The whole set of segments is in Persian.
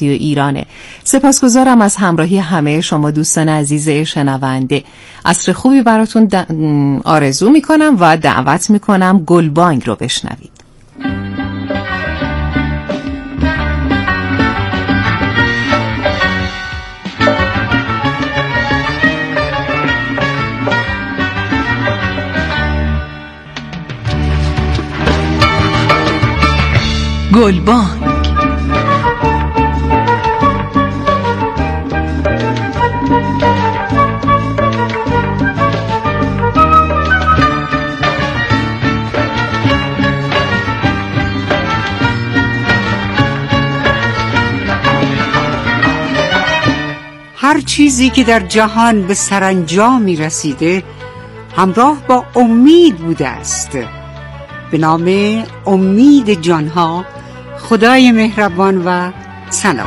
رادیو ایرانه. سپاسگزارم از همراهی همه شما دوستان عزیز شنونده. عصر خوبی براتون آرزو میکنم و دعوت میکنم گلبانگ رو بشنوید. گلبانگ. هر چیزی که در جهان به سرانجامی رسیده همراه با امید بوده است. به نام امید جانها، خدای مهربان و سلام.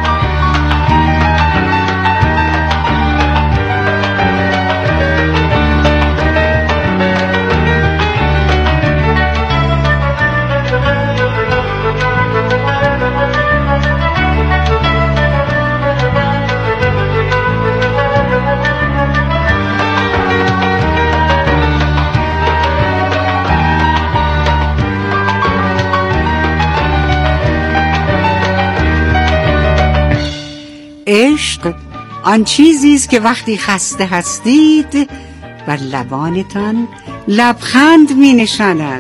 عشق آن چیزی است که وقتی خسته هستید بر لبانتان لبخند می نشاند.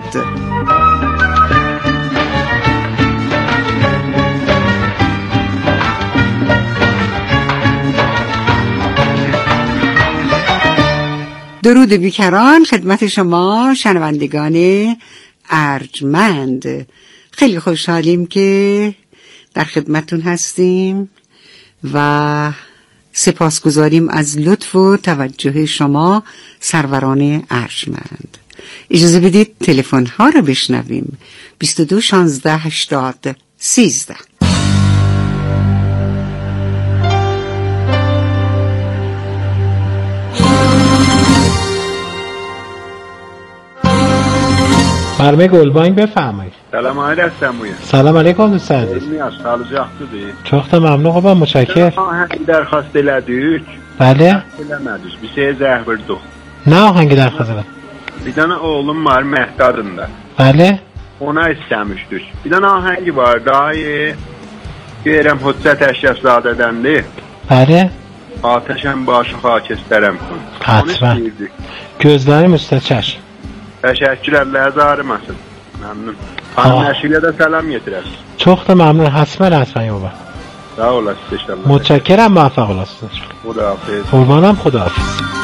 درود بیکران خدمت شما شنوندگان ارجمند. خیلی خوشحالیم که در خدمتتون هستیم و سپاسگزاریم از لطف و توجه شما سروران ارجمند. اجازه بدید تلفن ها رو بشنویم. 22 16 80 13. برنامه گلبانگ بفرمایید. سلام آقای دستمویه. سلام علیکم دوست عزیز. سال جاختودی. چوخت ممنون خوبم متشکرم. آهنگ درخواست لدیک. بله. Biləmədik. Bir şey zəhvirdik. Ne ahengi درخواست var? Bir tane oğlum var Məhdadında. Bəli. Ona istəmişdik. Bir tane ahengi var. Daha iyi. Deyirəm Hüccət Əşrəfzadədəndir. Bəli. Atəşən başı xakistərəm kün. Hatırla. Gözlərim üstə çəş. Təşəkkür əlləz ağrımasın. Məmnun. Xanım Nəşilə də səlam yetirəz. Çox da məmnun. Həsmən yoba. Sağ olasın inşallah. متشکرم موفق olasınız. خداحافظ. قربانم خداحافظ.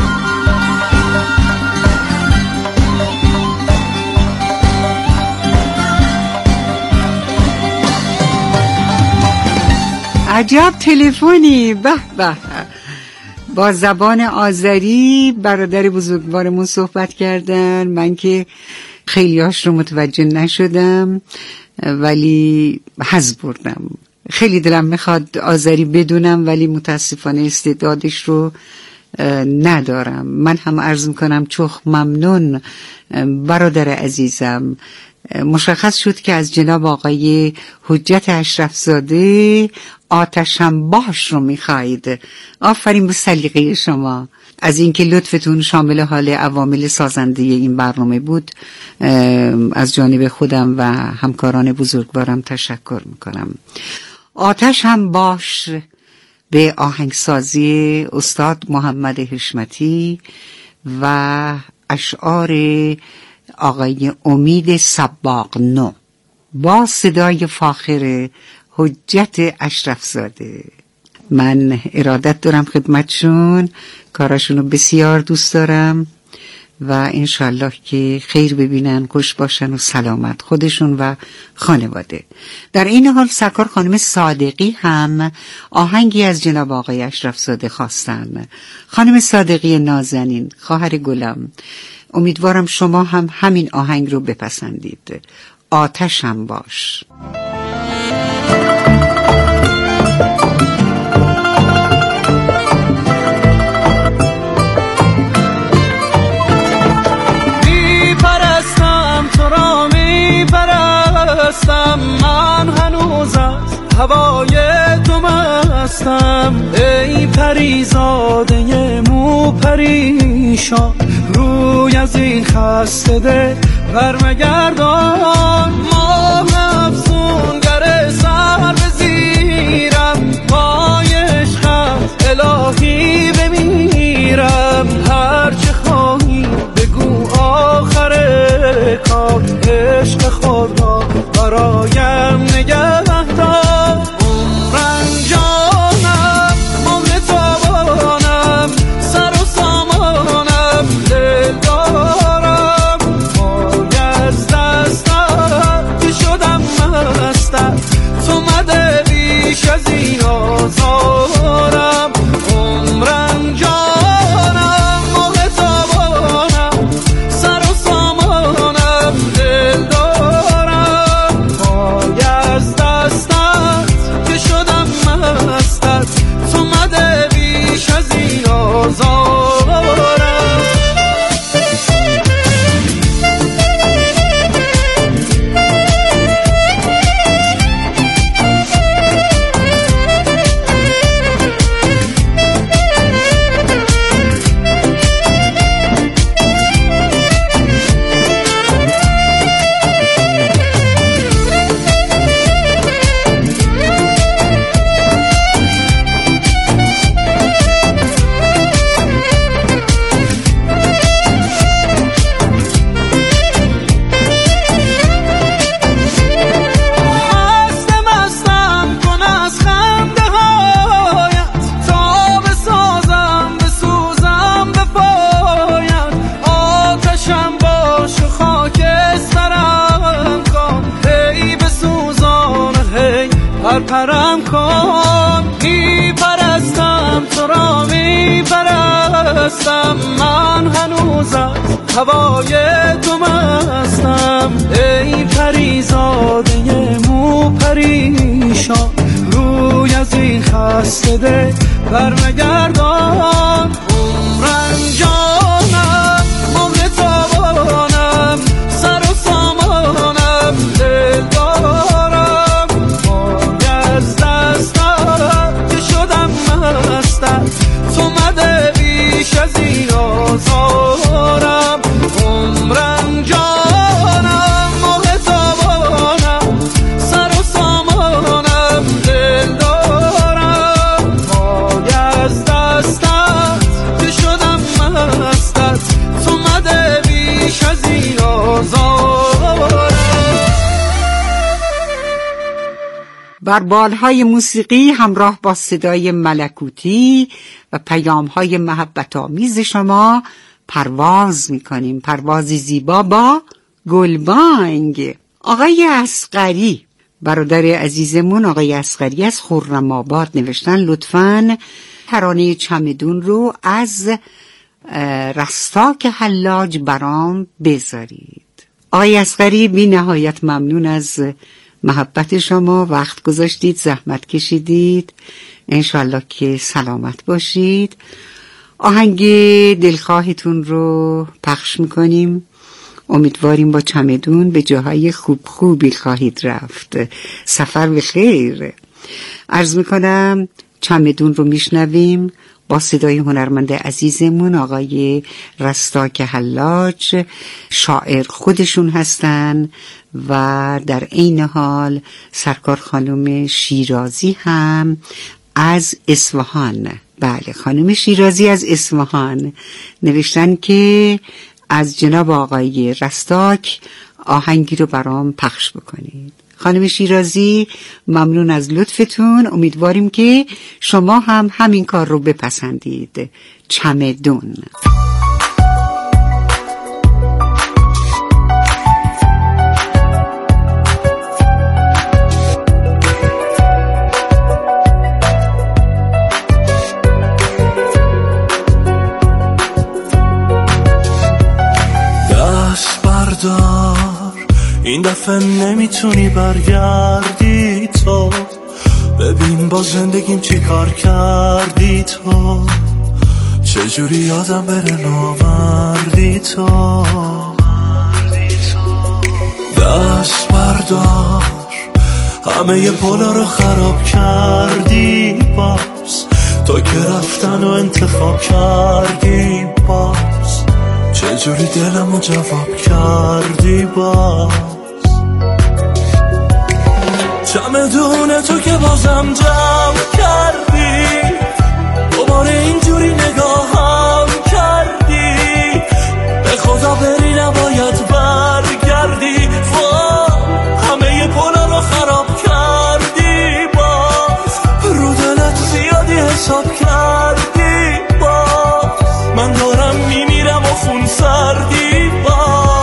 عجب تلفنی. به به. با زبان آذری برادر بزرگوارمون صحبت کردن. من که خیلیاش رو متوجه نشدم ولی حظ بردم. خیلی دلم میخواد آذری بدونم ولی متاسفانه استعدادش رو ندارم. من هم عرض میکنم چوخ ممنون برادر عزیزم. مشخص شد که از جناب آقای حجت اشرفزاده آتشم باش رو میخواید. آفرین به سلیقه شما. از اینکه لطفتون شامل حال عوامل سازنده این برنامه بود از جانب خودم و همکاران بزرگوارم تشکر میکنم. آتش هم باش به آهنگسازی استاد محمد حشمتی و اشعار آقای امید سباقنو با صدای فاخر حجت اشرفزاده. من ارادت دارم خدمتشون. کاراشونو بسیار دوست دارم و انشالله که خیر ببینن، خوش باشن و سلامت خودشون و خانواده. در این حال سرکار خانم صادقی هم آهنگی از جناب آقای اشرفزاده خواستن. خانم صادقی نازنین، خواهر گلم، امیدوارم شما هم همین آهنگ رو بپسندید. آتشم باش. من هنوز از هوای تو هستم ای پریزاده مو پریشان، روی از این خسته دل برمگردان. ماه افسونگر سر بزیرم، پای عشقت الهی بمیرم. هرچه خواهی بگو آخر کار، عشق خود را برایم نگه دار. عمرم جانم مهر تابانم، سر و سامانم دل دارم. پای از دستم که شدم مستم، تو مده بیش از این آزارم. عمرم جانم مهر تابانم، سر و سامانم دل دارم. پای از دستم که شدم مستم، تو مده بیش از این آزارم. پرم کن، میپرستم تو را میپرستم. من هنوز از هوای تو مستم ای پریزاده مو پریشان، روی از این خسته دل برمگردان. عمرم جانم مهر تابانم، سر و سامانم دل دارم. از دستم که شدم مستم، تو مده بیش از این آزارم. عمرم جانم مهر تابانم، سر و سامانم دل دارم. پای از دستم که شدم مستم، تو مده بیش از این آزارم. بر بالهای موسیقی همراه با صدای ملکوتی و پیام‌های محبت‌آمیز شما پرواز می‌کنیم، پروازی زیبا با گلبانگ. آقای اصغری، برادر عزیزمون آقای اصغری از خرم‌آباد نوشتن لطفاً ترانه چمدون رو از رستاک حلاج برام بذارید. آقای اصغری بی نهایت ممنون از محبت شما، وقت گذاشتید، زحمت کشیدید. انشالله که سلامت باشید. آهنگ دلخواهتون رو پخش میکنیم. امیدواریم با چمدون به جاهای خوبی خواهید رفت. سفر به خیر. عرض میکنم چمدون رو میشنویم با صدای هنرمند عزیزمون آقای رستاک حلاج. شاعر خودشون هستن و در عین حال سرکار خانم شیرازی هم از اصفهان. بله، خانم شیرازی از اصفهان نوشتن که از جناب آقای رستاک آهنگی رو برام پخش بکنید. خانم شیرازی ممنون از لطفتون. امیدواریم که شما هم همین کار رو بپسندید. چمدون. دست بردار، این دفعه نمیتونی برگردی تو. ببین با زندگیم چی کار کردی تو، چجوری یادم بره نامردی تو. دست بردار، همه پولا رو خراب کردی با کردی باز، چجوری دلمو جواب کردی باز. چمدون تو که بازم جمع کردی، دوباره اینجوری نگاهم کردی، به خدا بری نباید برگردی. همه پلا رو خراب کردی باز، رو دلت زیادی حساب کردی باز. من دارم میمیرم و خون سردی باز.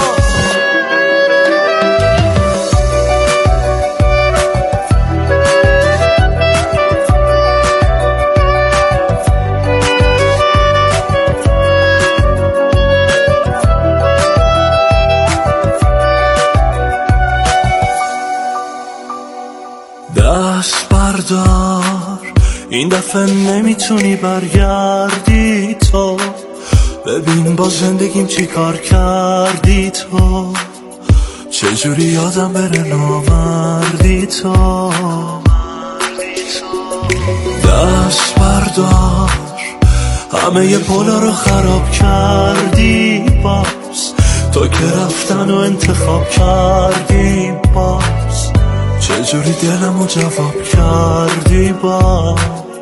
دست بردار، این دفعه نمیتونی برگردی تو. ببین با زندگیم چی کار کردی تو، چجوری یادم بره نامردی تو. دست بردار، همه پلا رو خراب کردی باز، تو که رفتن و انتخاب کردی باز، چجوری دلمو جواب کردی باز.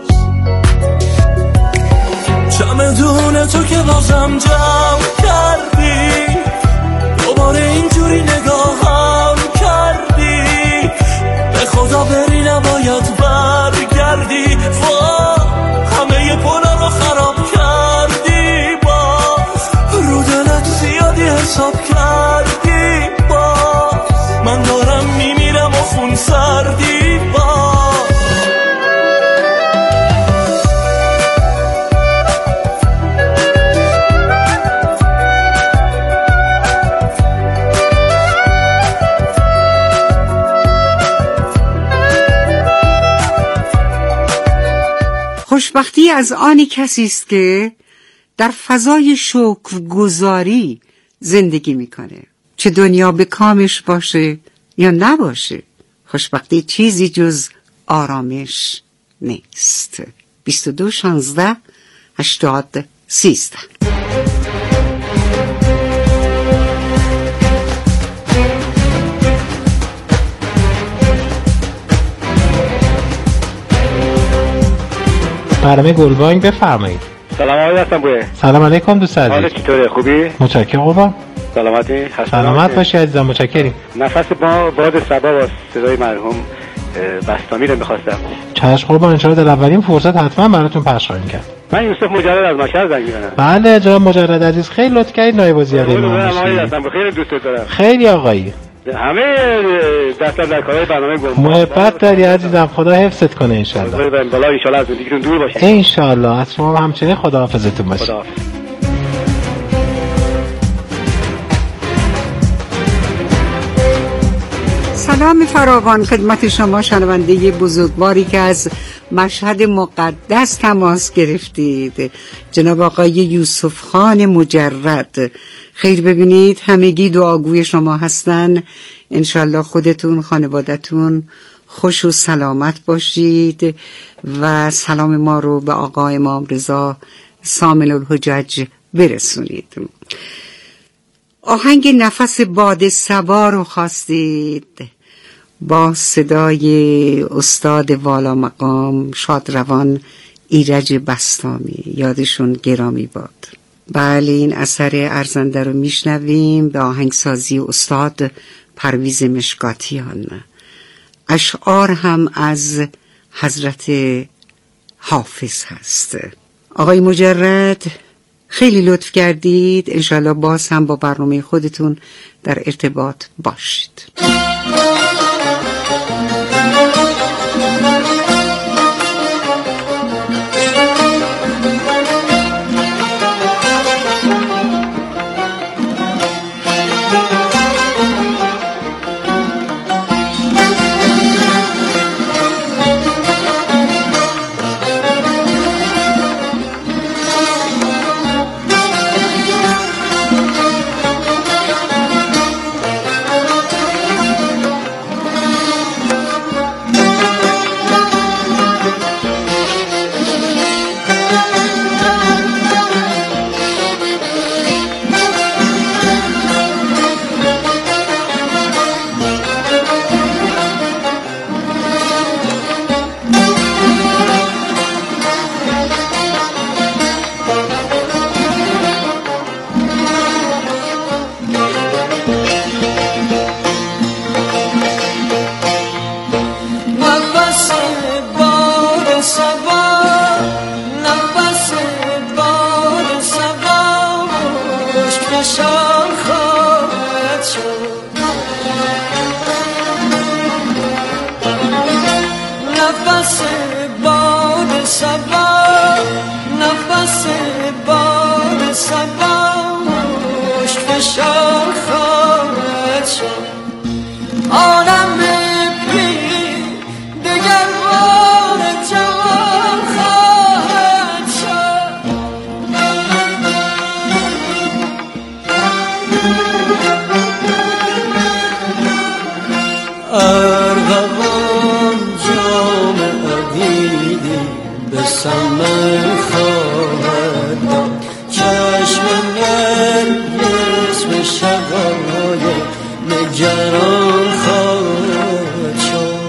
چمدون تو که بازم جمع کردی، دوباره اینجوری نگاهم کردی، به خدا بری نباید برگردی. همه پلا رو خراب کردی باز، رو دلت زیادی حساب کردی باز. من دارم میمیرم و خون سردی باز. خوشبختی از آن کسی است که در فضای شکرگزاری زندگی میکنه، چه دنیا به کامش باشه یا نباشه. خوشبختی چیزی جز آرامش نیست. 22 16 80 13. برنامه گلبانگ بفرمایید. سلام آقای حسن‌پور. سلام علیکم دوست عزیز. حالت چطوره؟ خوبی؟ متشکرم قربان. سلامتی؟ سلامت باشی عزیزم، متشکریم. نفس ما باد صبا با صدای مرحوم بستامی رو می‌خواستم. چشم قربان، ان شاءالله در اولین فرصت حتما براتون پخش خواهیم کرد. من یوسف مجرد از مشهد زنگ می‌زنم. بله جناب مجرد عزیز، خیلی لطف کردید نایب وزیر ما هستم. خیلی دوست دارم. خیلی آقایی. همه دست در کارهای برنامه گم. محبت داری عزیزم، خدا حفظت کنه ان شاء الله. بالا ان شاء الله از زندگیتون دور باشید. ان شاء الله. از شما همچنین خداحافظتون باشه. خداحافظ. سلام فراوان خدمت شما شنونده بزرگواری که از مشهد مقدس تماس گرفتید، جناب آقای یوسف خان مجرد. خیر ببینید، همگی دعاگوی شما هستن. انشالله خودتون خانوادتون خوش و سلامت باشید و سلام ما رو به آقا امام رضا سامل الحجج برسونید. آهنگ نفس باد صبا رو خواستید با صدای استاد والا مقام شادروان ایرج بستامی، یادشون گرامی باد. بله، این اثر ارزنده رو میشنویم به آهنگسازی استاد پرویز مشکاتیان. اشعار هم از حضرت حافظ هست. آقای مجرد خیلی لطف کردید. انشالله باز هم با برنامه خودتون در ارتباط باشید. سبا نفس باد سبا مشت شاخت شد عالم بی دگر بار جوان خواهد شد ارغوان جام عقیدی به سمن خواهد داد چشم نرگس به شقای نگران خواهد شد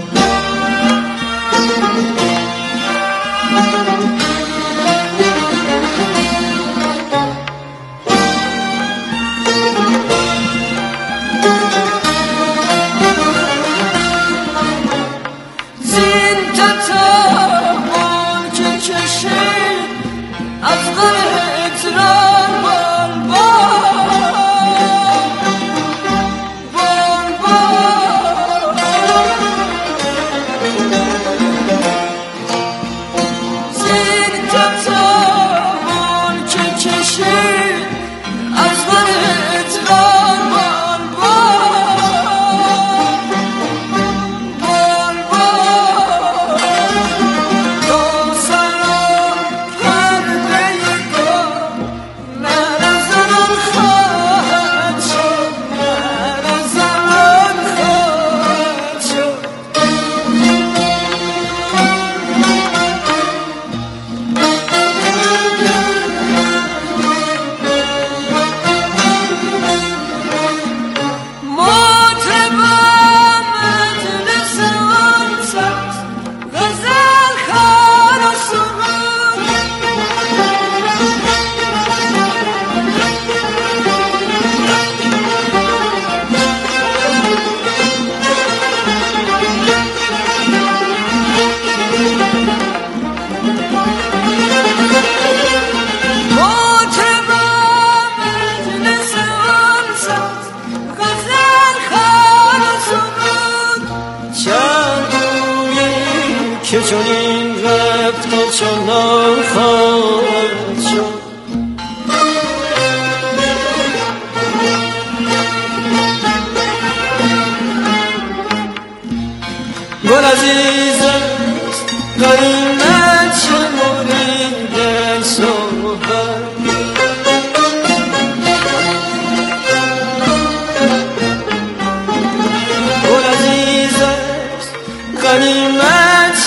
زین تتابان که کشید از غرت را بال زین تتابان که کشید از غرت را که چون این رفت و چون خواهد شد گل عزیز است قیمت شمرید صحبت گل عزیز است قیمت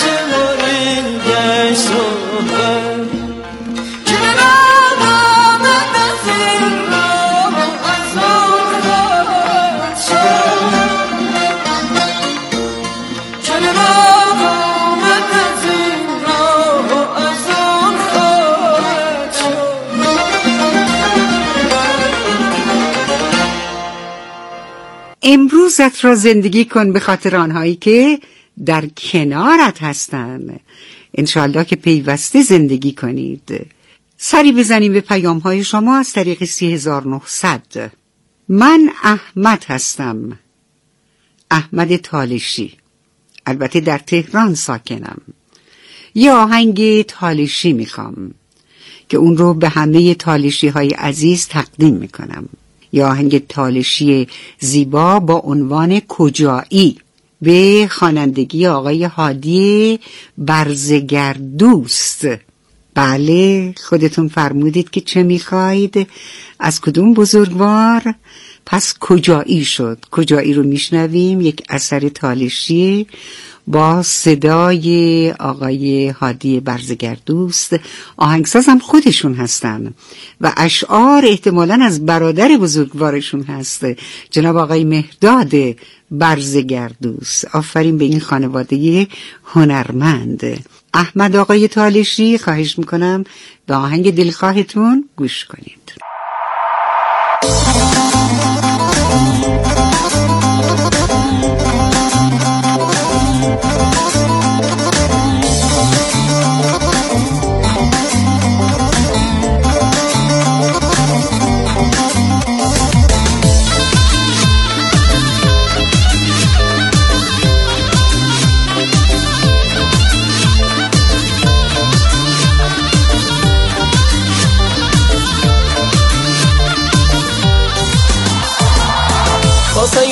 امروزت را زندگی کن به خاطر آنهایی که در کنارت هستند. انشاءالله که پیوسته زندگی کنید. سری بزنیم به پیام‌های شما از طریق 3900. من احمد هستم، احمد تالشی، البته در تهران ساکنم. یه آهنگ تالشی میخوام که اون رو به همه تالشی های عزیز تقدیم میکنم. یه آهنگ تالشی زیبا با عنوان کجایی به خوانندگی آقای هادی برزگردوست. بله خودتون فرمودید که چه میخواید، از کدوم بزرگوار؟ پس کجایی شد. کجایی رو میشنویم، یک اثر تالشی با صدای آقای هادی برزگردوست. آهنگساز هم خودشون هستن و اشعار احتمالاً از برادر بزرگوارشون هست، جناب آقای مهداد برزگردوست. آفرین به این خانواده هنرمند. احمد آقای تالشی، خواهش میکنم به آهنگ دلخواهتون گوش کنید.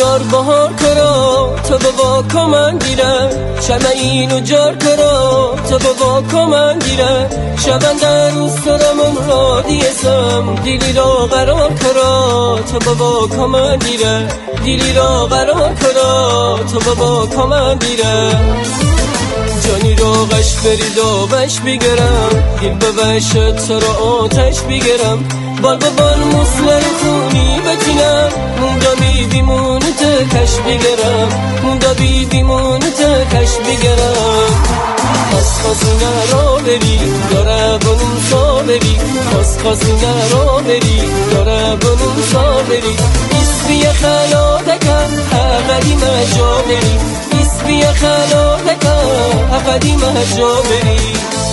بار بهار کرا تو بابا کمان گیره شمع اینو جار کرا تو بابا کمان گیره شبن در روز سرمون را دیسم دیلی را قرار کرا تو بابا کمان گیره دیلی را قرار کرا تو بابا کمان گیره جانی رو غش برید و بش بگرم دل به وشت سر آتش بگرم بال به بال مسلر خونی بچینم موندا بیمون تکش بگرم موندا بیمون تکش بگرم خاصینه را بری داره بنون صابری خاصینه را بری داره بنون صابری اسبی خلادکم اقلی مجا بری اسبی خلادکم اقلی مجا بری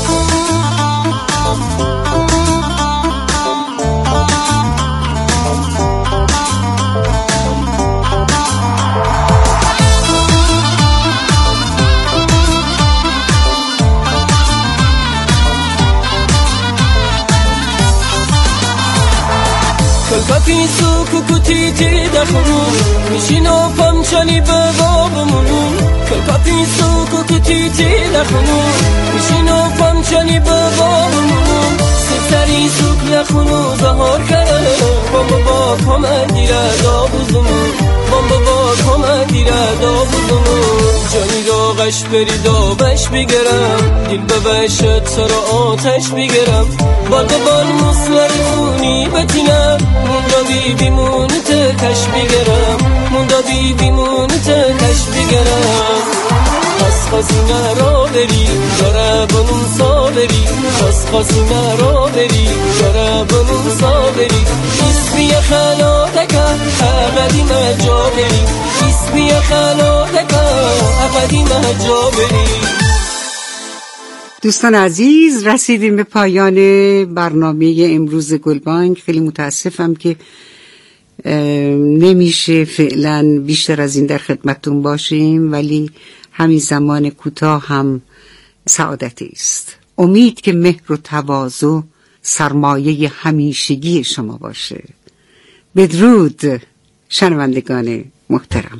کلپاپی سو کوکوتیتی دخونون میشینو پامچانی به بابمونون کلپاپی سو کوکوتیتی دخونون میشینو پامچانی به بابمونون سری سوک نخونو بهار کرده بابا کمن دیره دابوزمون بابا کمن دیره دابوزمون جانی را غش برید و بش بگرم دل به وشت سر آتش بگرم بال به بال مسلر خونی بتینم موندا بیمون تکش بگرم موندا بیمون تکش بگرم خاصینه را بری داره بنون صابری خاصینه را بری داره بنون صابری اسبی خلادکم اقلی مجا بری اسبی خلادکم اقلی مجا بری. دوستان عزیز رسیدیم به پایان برنامه امروز گلبانگ. خیلی متاسفم که نمیشه فعلا بیشتر از این در خدمتتون باشیم، ولی همین زمان کوتاه هم سعادتی است. امید که مهر و تواضع سرمایه همیشگی شما باشه. بدرود شنوندگان محترم.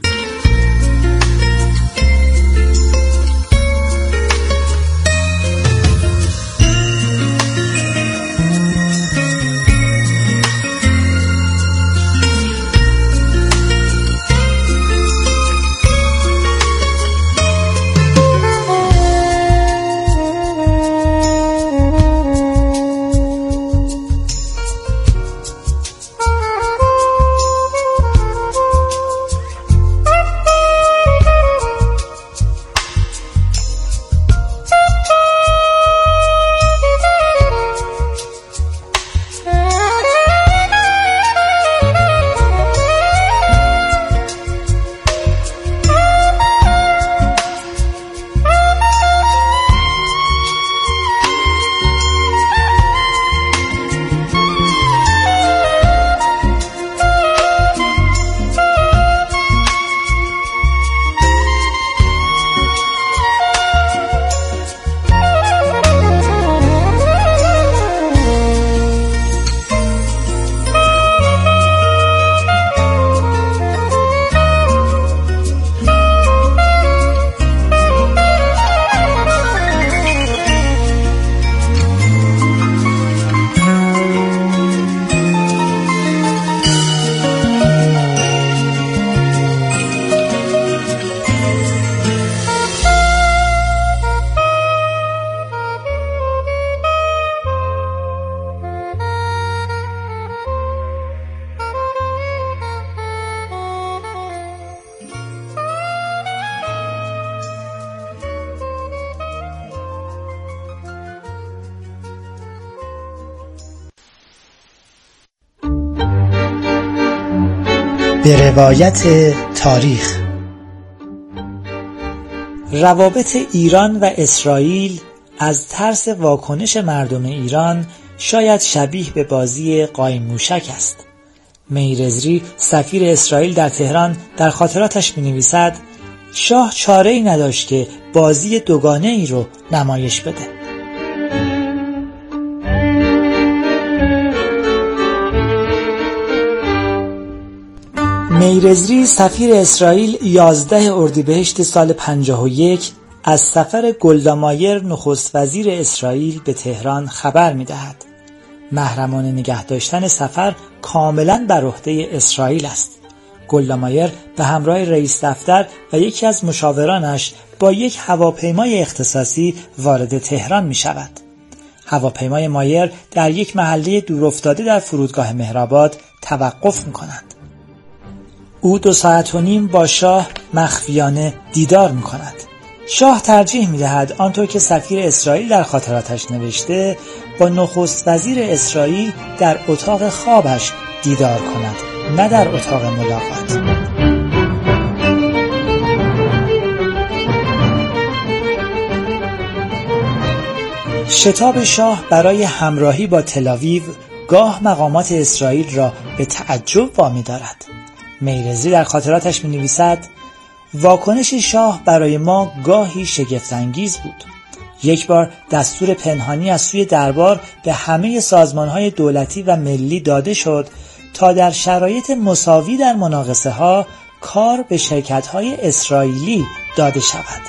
به روایت تاریخ، روابط ایران و اسرائیل از ترس واکنش مردم ایران شاید شبیه به بازی قایم موشک است. میرزری سفیر اسرائیل در تهران در خاطراتش می‌نویسد شاه چاره‌ای نداشت که بازی دوگانه ای رو نمایش بده. میرزری سفیر اسرائیل 11 اردیبهشت سال 51 از سفر گلدا مایر نخست وزیر اسرائیل به تهران خبر می‌دهد. محرمانه نگه داشتن سفر کاملاً بر عهده اسرائیل است. گلدا مایر به همراه رئیس دفتر و یکی از مشاورانش با یک هواپیمای اختصاصی وارد تهران می‌شود. هواپیمای مایر در یک محله دورافتاده در فرودگاه مهرآباد توقف می‌کند. او 2 ساعت و نیم با شاه مخفیانه دیدار می‌کند. شاه ترجیح می‌دهد آنطور که سفیر اسرائیل در خاطراتش نوشته با نخست وزیر اسرائیل در اتاق خوابش دیدار کند، نه در اتاق ملاقات. شتاب شاه برای همراهی با تل‌آویو گاه مقامات اسرائیل را به تعجب وامی دارد. میرزری در خاطراتش می‌نویسد واکنش شاه برای ما گاهی شگفت‌انگیز بود. یک بار دستور پنهانی از سوی دربار به همه سازمان‌های دولتی و ملی داده شد تا در شرایط مساوی در مناقصه‌ها کار به شرکت‌های اسرائیلی داده شود.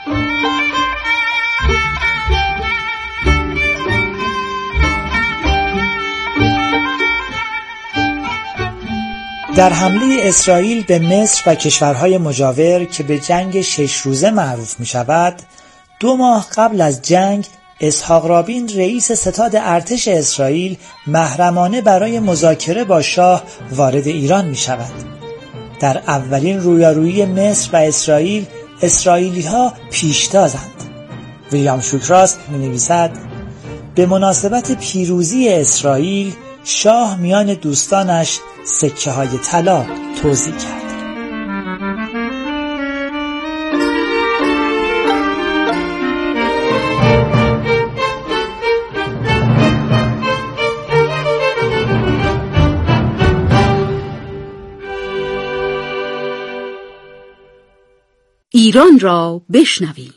در حمله اسرائیل به مصر و کشورهای مجاور که به جنگ 6 روزه معروف می شود، 2 ماه قبل از جنگ اسحاق رابین رئیس ستاد ارتش اسرائیل محرمانه برای مذاکره با شاه وارد ایران می شود. در اولین رویارویی مصر و اسرائیل اسرائیلی‌ها پیشتازند. ویلیام شوکراست می نویسد به مناسبت پیروزی اسرائیل شاه میان دوستانش سکه های طلا توزیع کرد. ایران را بشنوید.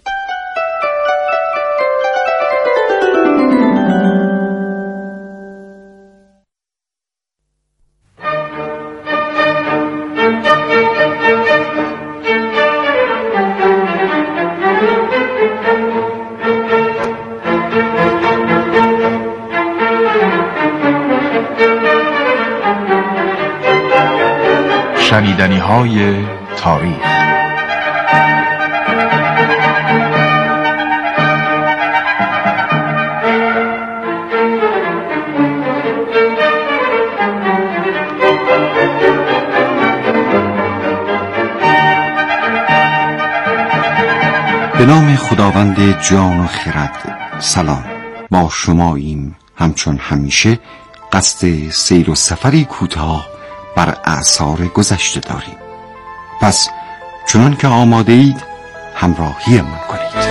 شنیدنی‌های تاریخ. به نام خداوند جان و خرد. سلام، با شماییم همچون همیشه قصد سیر و سفری کوتاه بر اعصار گذشته داریم. پس چنان که آماده اید همراهی من کنید.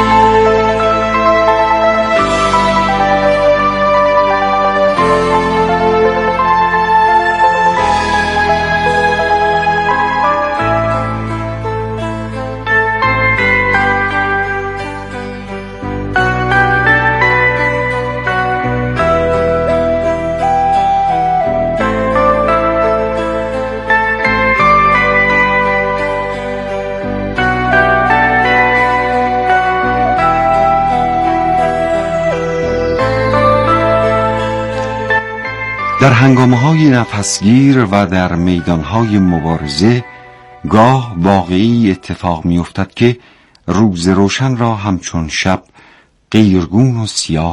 در هنگامه‌های نفسگیر و در میدانهای مبارزه گاه واقعی اتفاق می‌افتد که روز روشن را همچون شب قیرگون و سیاه